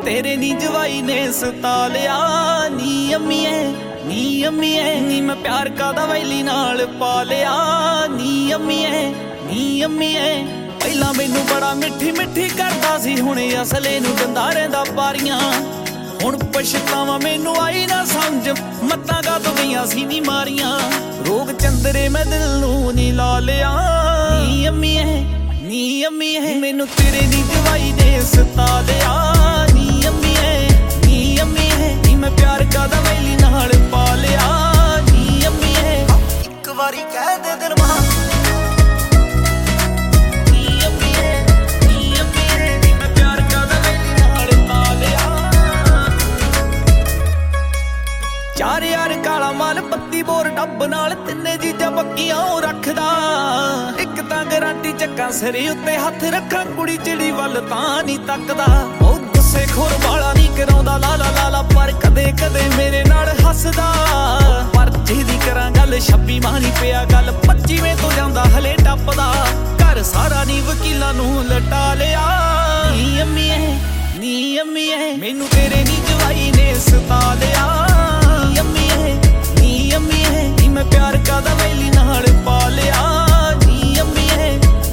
तेरे नी जवाई ने सता लिया नी अम्मीए नी मैं प्यार का दवैली नाल पा लिया नी अम्मीए पहला मैनू बड़ा मिठी मिठी करदा सी हुणे असले नू गंदा रहिंदा पारियां हुण पछतावा मैनू आई ना समझ मत्तां कातों गईयां सी नी मारियां रोग चंदरे मैं दिल नू नी ला लिया नी अम्मीए मैनू तेरे नी जवाई ने सता लिया नी अम्मीए नी मैं प्यार का दवैली नाल पा लिया नी अम्मीए एक बारी कह दे दिल मां चार यार काला माल पत्ती बोर डब नाल तिन्ने चीजां पक्कियां रखदा एक तां गारंटी चक्का सिरे उत्ते हथ रखा कुड़ी चिड़ी वल तां नहीं तकदा ओ गुस्से खोर वाला नहीं कराउंदा लाला लाला पर कदे कदे मेरे नाल हसदा पर जेदी करां गल 26 मां नहीं पिया गल 25वें तो जांदा हले टपदा घर सारा नी वकीलां नू लटा लिया नी अम्मीए मैनू तेरे नी जवाई ने सता लिया नी मैं प्यार का दवैली नाल पा लिया नी अम्मीए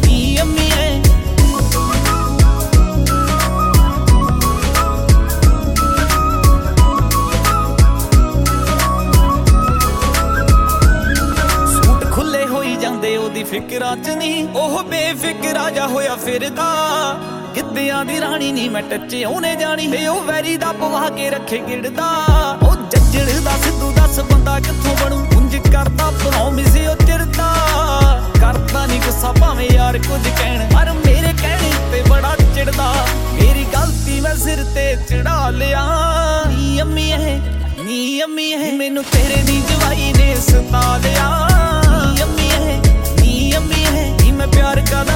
सूट खुले होई जांदे ओदी फिकरां च नी ओह बेफिकरा जा होया फिरदा गिद्दियां दी रानी नी मैं टच्चे ओने जानी ते ओ वैरी दा पवा के रखे गिड़दा ओ जज्जड़ दा सिद्धू दस बंदा कित्थों बनू उंज करदा प्रॉमिस ओ चिरदा करदा नी गुस्सा भावें यार कुछ कहण पर मेरे कहणे ते बड़ा चिड़दा मेरी गलती मैं सिर ते चढ़ा लिया नी अम्मीए मैनू तेरे दी जवाई ने सता लिया नी अम्मीए नी मैं प्यार का